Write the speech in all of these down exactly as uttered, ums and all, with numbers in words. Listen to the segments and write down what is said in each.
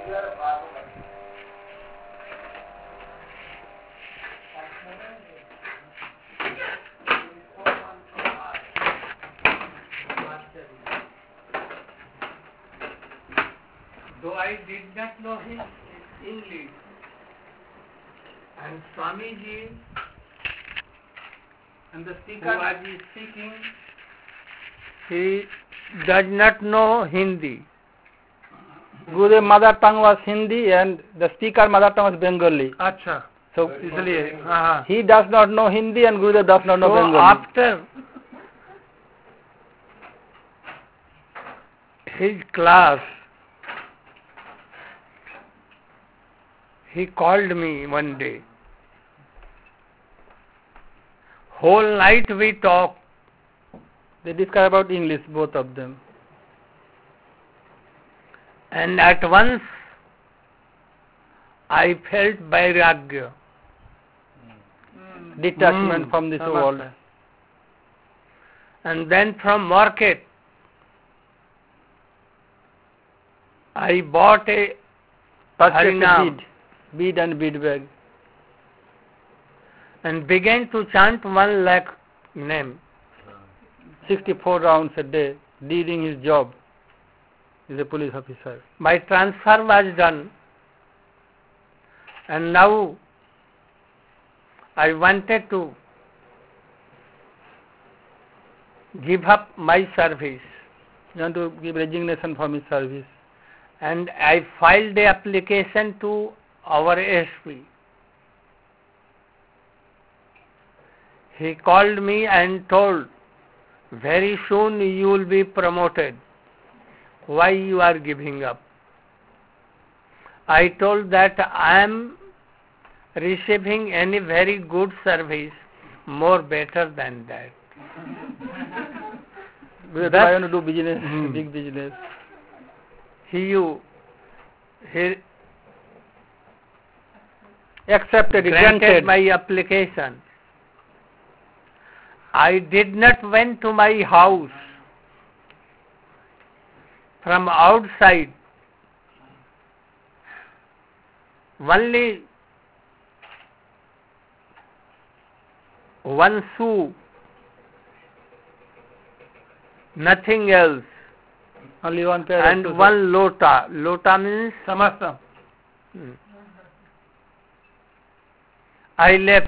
Though I did not know his English, and Swamiji, And the who speaker, was speaking, he does not know Hindi. Gurudev mother tongue was Hindi and the speaker mother tongue was Bengali. Acha. So Isliye, हाँ he does not know Hindi and Gurudev does not know So Bengali. after his class, he called me one day. Whole night we talked. They discuss about English, both of them. And at once I felt vairagya, Detachment Hmm, from this समझता world. है. and then from market I bought a Purchased a Harinam bead, bead and bead bag. and began to chant one lakh name. sixty-four rounds a day, doing his job. He's a police officer. My transfer was done, and now I wanted to give up my service, You want to give resignation from his service. and I filed the application to our S P. He called me and told, very soon you will be promoted. Why you are giving up? I told that I am receiving any very good service, more better than that. Because That's- I want to do business, Hmm. big business. He, you, he Accepted, granted granted. my application. I did not went to my house. From outside, only one shoe, nothing else, Only one pair and of shoes. one lota. Lota means समझता हूँ. Hmm. I left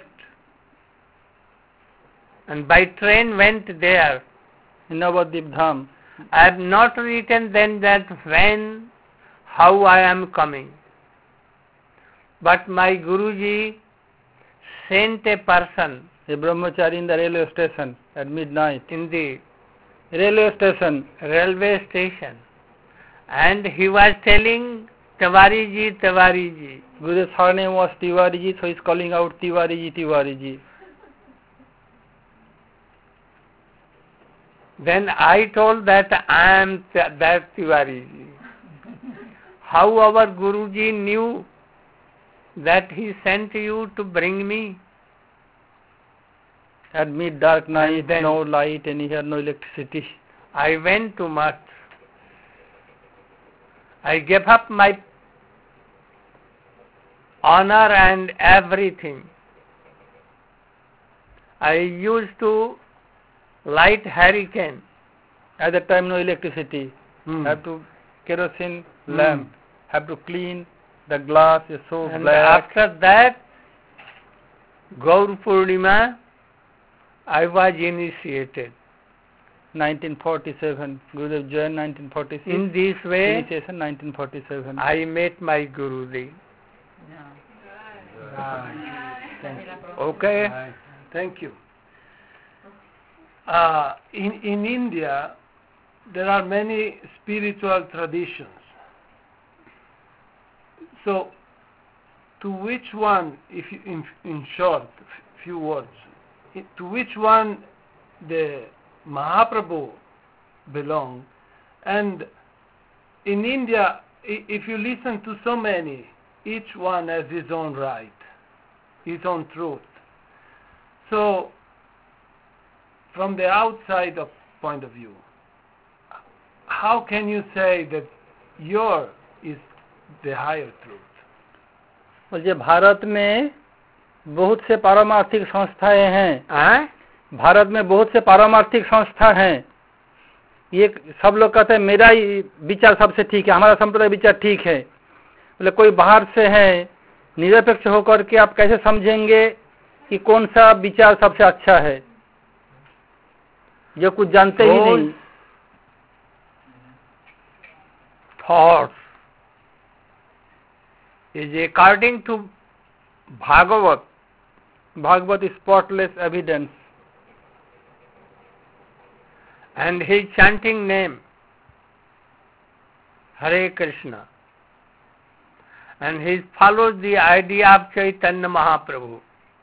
and by train went there. In Navadip Dham. I have not written then that when, how I am coming. But my Guruji sent a person A brahmachari in the railway station at midnight. in the Railway station. railway station, and he was telling Tiwariji, Tiwariji. Gurudev's surname was Tiwariji, so he's calling out Tiwariji, Tiwariji. Then I told that I am th- that Tiwariji. How our Guruji knew that he sent you to bring me? At mid dark night, And then- no light, and he had no electricity. I went to Math. I gave up my honor and everything. I used to light hurricane. At that time, no electricity. Hmm. Have to kerosene Hmm. lamp. Have to clean the glass is so And black. after that, Gaur Purnima, I was initiated. nineteen forty-seven. Gurudev joined nineteen forty-six. In this way, Initiation nineteen forty-seven. I met my Guruji. Okay? Right. Thank you. Uh, in in India, there are many spiritual traditions. So, to which one, if you, in in short, f- few words, i- to which one the Mahaprabhu belong? And in India, i- if you listen to so many, each one has his own right, his own truth. So, from the outside of point of view, how can you say that your is the higher truth. बोलिए भारत में बहुत से पारमार्थिक संस्थाएं हैं, हैं? भारत में बहुत से पारमार्थिक संस्था हैं। ये सब लोग कहते हैं मेरा ही विचार सबसे ठीक है, हमारा संप्रदाय विचार ठीक है। बोले कोई बाहर से है, निरपेक्ष होकर के आप कैसे समझेंगे कि कौन सा विचार सबसे अच्छा है, जो कुछ जानते ही नहीं। Thoughts is according to Bhagavat. Bhagavad is spotless evidence. And his chanting name, Hare Krishna. And he follows the idea of Chaitanya Mahaprabhu.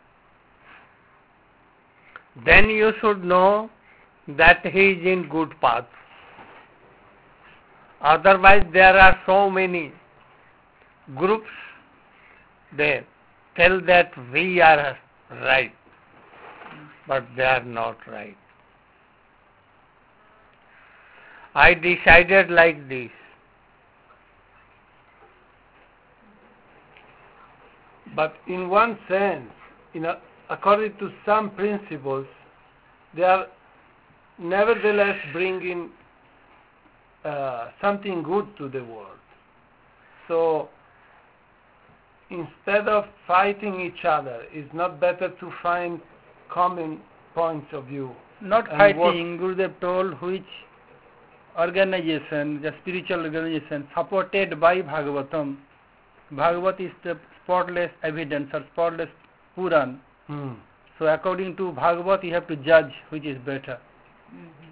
Then you should know that he is in good path. Otherwise there are so many groups, they tell that we are right, but they are not right. I decided like this. But in one sense, in a, according to some principles, they are nevertheless bringing uh, something good to the world. So instead of fighting each other, it's not better to find common points of view. Not fighting, Gurudev told which organization, the spiritual organization supported by Bhagavatam. Bhagavat is the spotless evidence or spotless Puran. Hmm. So according to Bhagavat, you have to judge which is better. Mm-hmm.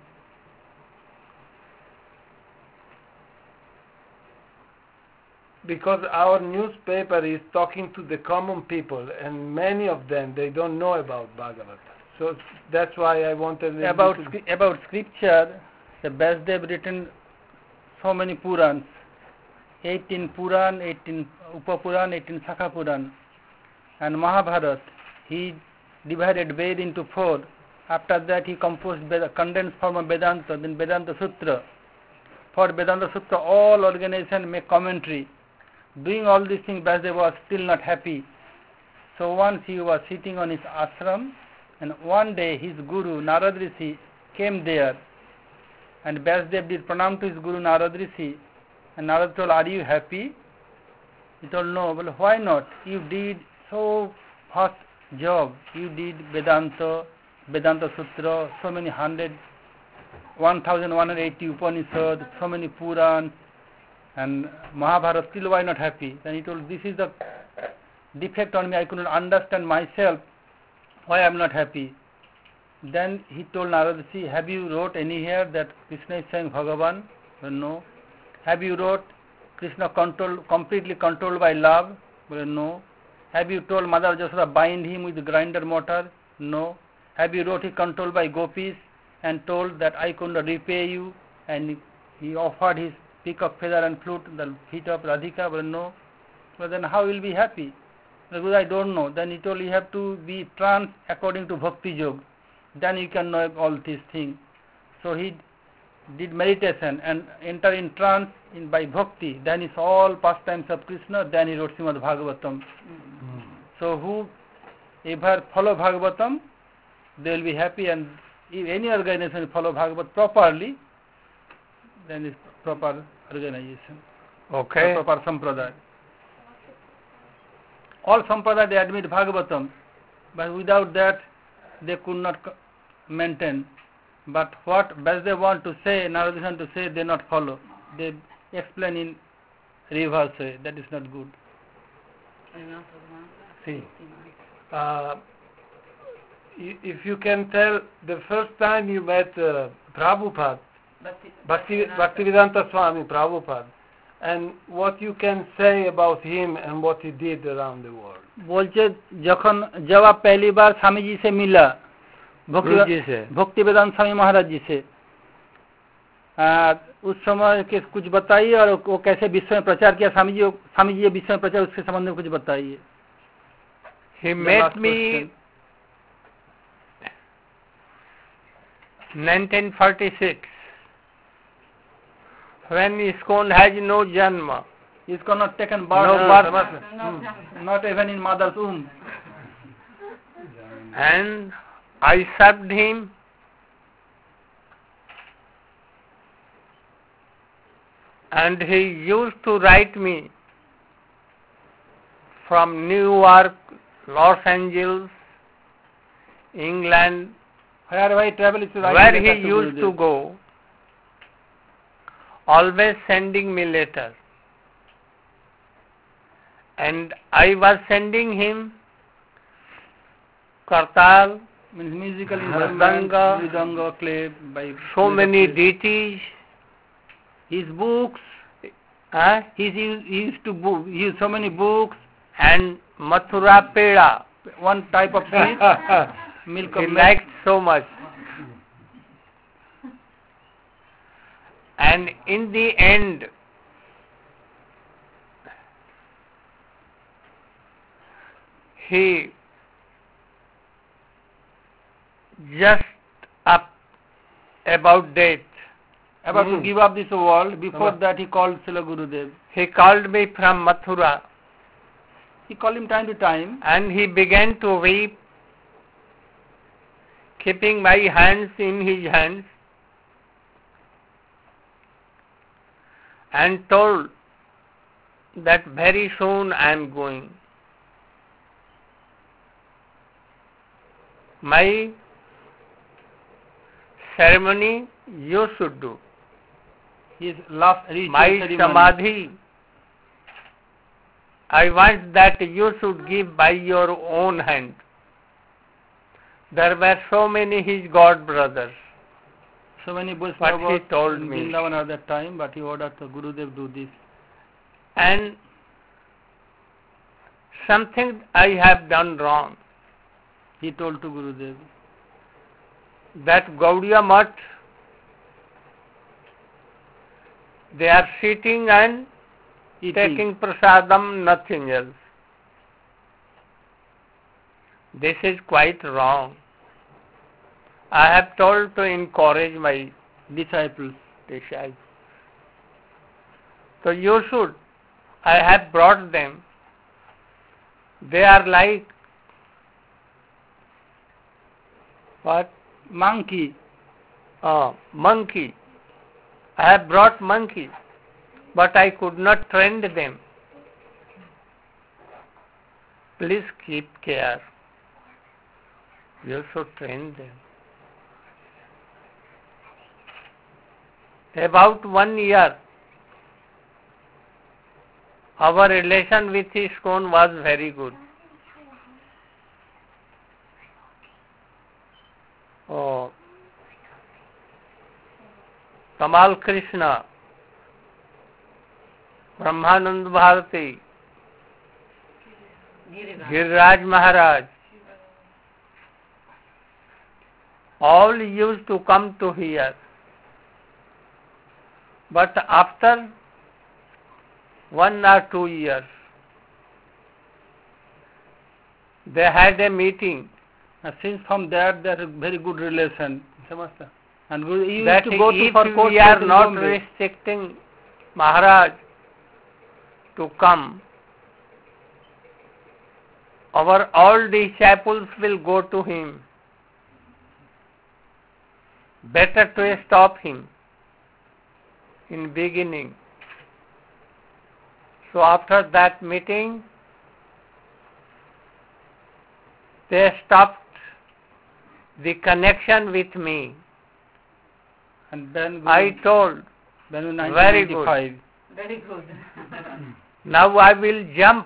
Because our newspaper is talking to the common people, and many of them, they don't know about Bhagavad. So that's why I wanted to... About, scri- about scripture, the Vyasdev written so many Purans, eighteen Puran, eighteen Upapuran, eighteen Sakha Puran, and Mahabharata. He divided Ved into four. After that he composed the condensed form of Vedanta, then Vedanta Sutra. For Vedanta Sutra, all organizations make commentary. Doing all these things, Vyasdev was still not happy. So once he was sitting on his ashram, and one day his guru, Narad Rishi, came there, and Vyasdev did pranam to his guru, Narad Rishi, and Narad told, are you happy? He told, no. Well, why not? You did so fast job. You did Vedanta, Vedanta Sutra, so many hundred, one thousand one hundred eighty Upanishads, so many Purans, and Mahabharata, still why not happy? Then he told, this is the defect on me, I could not understand myself, why I am not happy. Then he told Narad Rishi, have you wrote anywhere that Krishna is saying Bhagavan? Well, no. Have you wrote Krishna controlled, completely controlled by love? Well, no. Have you told Mother Jasoda bind him with the grinder motor? No. Have you wrote he controlled by gopis and told that I could not repay you, and he offered his peacock feather and flute, the feet of Radhika? Well, no. Well, then how will be happy? Because I don't know. Then he told you have to be trance according to Bhakti Yoga. Then you can know all these things. So he did meditation and enter in trance in by Bhakti. Then he saw all pastimes of Krishna. Then he wrote Srimad Bhagavatam. Mm-hmm. So who ever follow Bhagavatam, they will be happy, and if any organization follow Bhagavat properly, then it's proper organization. Okay. Proper sampradaya. All sampradaya they admit Bhagavatam, but without that they could not maintain. But what Vyasdev want to say, Narad to say, they not follow. They explain in reverse way. That is not good. See, uh, if you can tell, the first time you met uh, Prabhupada, Bhakti, Bhaktivedanta Swami Prabhupada, and what you can say about him and what he did around the world. बोलचे जखन जब आप पहली बार स्वामी जी से मिला, भक्ति वेदांत स्वामी महाराज जी से, आ, उस समय के कुछ बताइए, और वो कैसे विश्व में प्रचार किया स्वामी जी, स्वामी जी विश्व में प्रचार, उसके संबंध में कुछ बताइए. He met me nineteen forty-six when ISKCON has no janma. He's not taken birth, No uh, birth. Hmm. Not even in mother's womb. And I served him. And he used to write me from New York, Los Angeles, England, Wherever he travels, he writes where letters he to used to Gurudev. go, always sending me letters. And I was sending him Kartal, Means musical instruments, Mridanga, mridanga, clay, by so made of many clay. deities. His books, Huh? he used, he used to book, he used so many books, And Mathura Peda. one type of sweet, milk He of milk. liked so much. And in the end, he just up about date. About Hmm. to give up this world, before Sama- that he called Srila Gurudev. He called me from Mathura He called him time to time. and he began to weep, keeping my hands in his hands, and told that very soon I am going. My ceremony you should do. His last ritual My ceremony. samadhi, I want that you should give by your own hand. There were so many his god brothers. So many What Vaishnavas he told in me. Vrindavan at that time, but he ordered the Gurudev do this. And something I have done wrong. He told to Gurudev. That Gaudiya Math, they are sitting and Eating. taking prasadam, nothing else. This is quite wrong. I have told to encourage my Disciples. disciples. So you should. I have brought them. They are like what? Monkey. Uh, monkey. I have brought monkey, but I could not train them. Please keep care. You should train them. About one year, our relation with ISKCON was very good. Oh, Kamal Krishna, Brahmanand Bharati, Giriraj Maharaj, all used to come to here. But after one or two years, they had a meeting. And since from there, there is very good relation. Samasta. And Guru, he used That to go to if for court we are in not Bombay. restricting Maharaj to come, our all disciples will go to him. Better to stop him in beginning. So after that meeting, they stopped the connection with me. And then Guru, I told, then in very good. nineteen ninety-five, Very good. now I will jump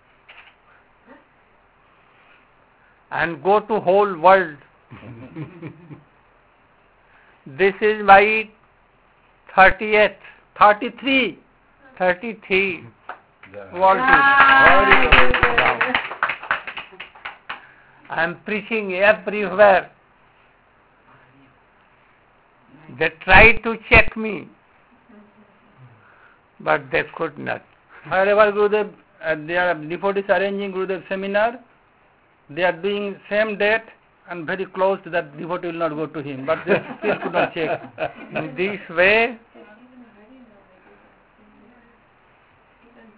and go to whole world. This is my thirtieth, thirty-three thirty-three world tour. Ah, I am preaching everywhere. They tried to check me, but they could not. Wherever Gurudev, uh, they are devotees arranging Gurudev seminar, they are doing same date and very close to that devotee will not go to him, but they still could not check. In this way,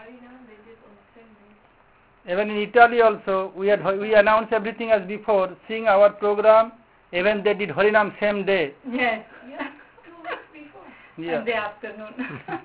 Even in Italy also, we had we announced everything as before, seeing our program. Even they did Harinam same day. Yes. Yeah. Two weeks before. Yeah. In the afternoon.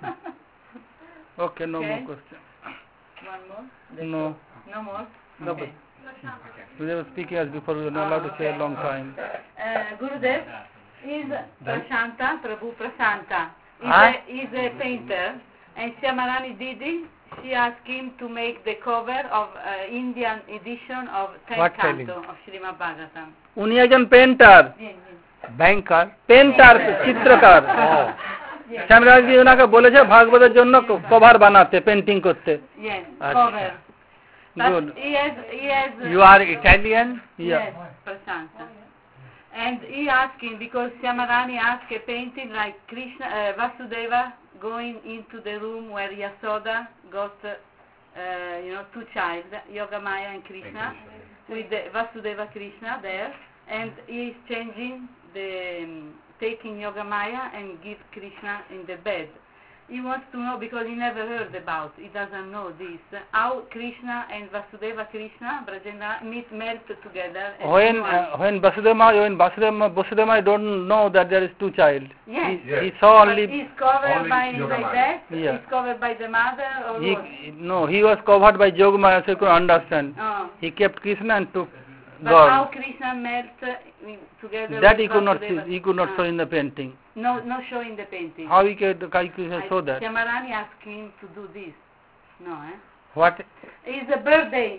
Okay, no Okay. more question. One more? That's No. all. No more? No, Okay. We were speaking as before, we were not allowed to say a long time. Uh, Gurudev is Prashanta, Prabhu Prashanta. He's, Huh? a, he's a painter, and Shyamarani Didi, she asked him to make the cover of uh, Indian edition of tenth What telling? canto of Srimad Bhagavatam. উনি একজন painter, Yes, yes. Banker. Painter, চিত্রকার। Oh. Yes. Shyamrajji ওনাকে বলেছে ভাগবতের জন্য cover বানাতে, painting করতে। Yes, Achha. cover. But Good. he has, he has, You are Italian? Yeah. yes, Prashanta. And he asked him, because Shyamarani asked a painting like Krishna, uh, Vasudeva going into the room where Yasoda got, uh, you know, two children, Yogamaya and Krishna, with the Vasudeva Krishna there, and he is changing the, um, taking Yogamaya and give Krishna in the bed. He wants to know, because he never heard about, he doesn't know this, how Krishna and Vasudeva Krishna, Brajendra, meet, melt together. as When one. uh, when Vasudeva when Vasudeva Vasudeva don't know that there is two child. Yes. He, Yes. he saw But only he's covered only by, by Yogamaya. that? Yeah. He's covered by the mother or he what? no he was covered by Yogamaya, so he could understand. Oh. He kept Krishna and took But God. how Krishna melt uh, in- together That with he could not see, Vasudeva? he could not Ah. show in the painting. No, no show in the painting. How he could, how he could I- show that? Shyamarani asked him to do this. No, eh? What? It's a birthday.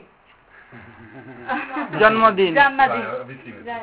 Janmadin. Janmadin. Dai, vicino, Dai.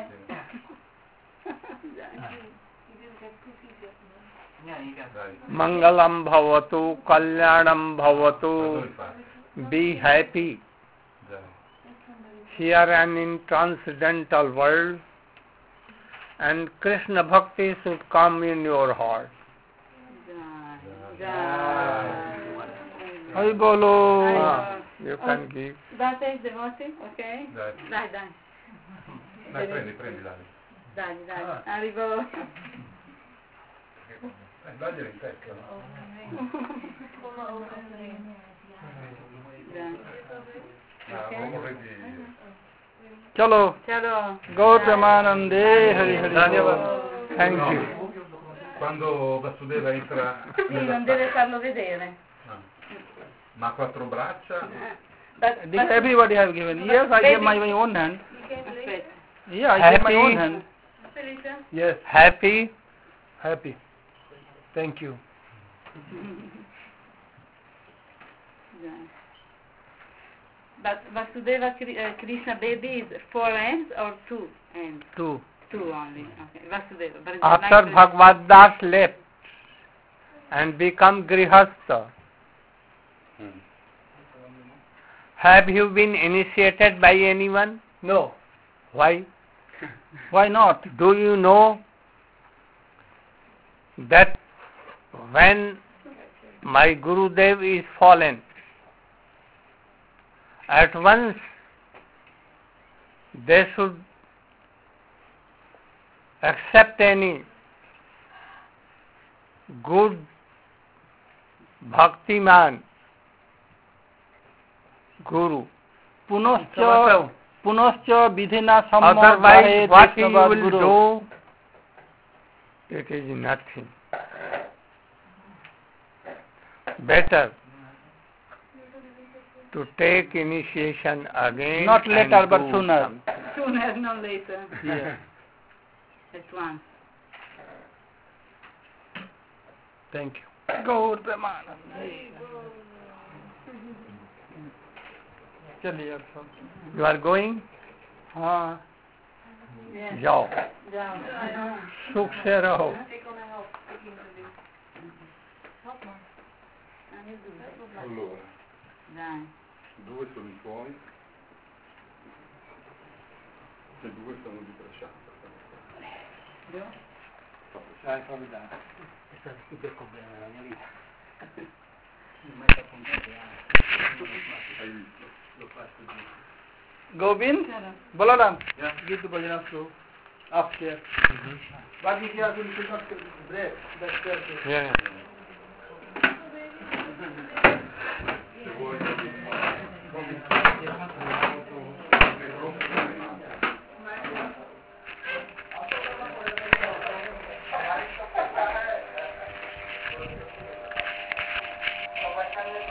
Dai. Mangalam bhavatu, kalyanam bhavatu. Dove fa? Be happy. Dai. Here and in transcendental world, and Krishna Bhakti should come in your heart. Jai, Jai. Hari bolo. Ah, you can Oh. give. That is the motive, okay? Dai. Dai, dai. Dai, prendi, prendi, dai. Dai, dai. Ah. Arrivo. Eh, dagliela in testa. no? Dai. Ah, Okay. non vorrei Chalo. Chalo. Gaur Premanande. Hari Hari. Dhanyavad. Bolo. Thank you. Quando Vasudeva entra Sì, nella non deve stanza- farlo vedere. Ah. Ma ha quattro braccia, But, This but, everybody have given. Yes, I gave my, my own hand. aspetta. Yeah, I gave my Happy. own hand. Felice? Yes, Happy? happy. Thank you. Yeah. But Vasudeva Kri- uh, Krishna baby is four hands or two hands? Two. Two only. Okay. Vasudeva. But After like- Bhagavad Das left and become Grihastha, have you been initiated by anyone? No. Why? Why not? Do you know that when my Gurudev is fallen, at once they should accept any good bhakti man Guru. Punashcha Samatau. Punashcha বিধিনা Otherwise, what he সম্মত will Guru. do, it is nothing. Better to take initiation again. Not later, and but do sooner. something. Sooner, not later. Yeah. At once. Thank you. गौर प्रेमानंदे। चलिए अब सब। You are going? हाँ। Yes. जाओ, Ciao. सुख से रहो. allora, Dai. due sono i tuoi e due sono di Prashanta. Sai formidabile. È stato più per problema nella mia vita. Hai visto? L'ho fatto giù. Govind, Balaram, give the bhajan to upstairs. Baki kiya, you should not break. That's Yeah.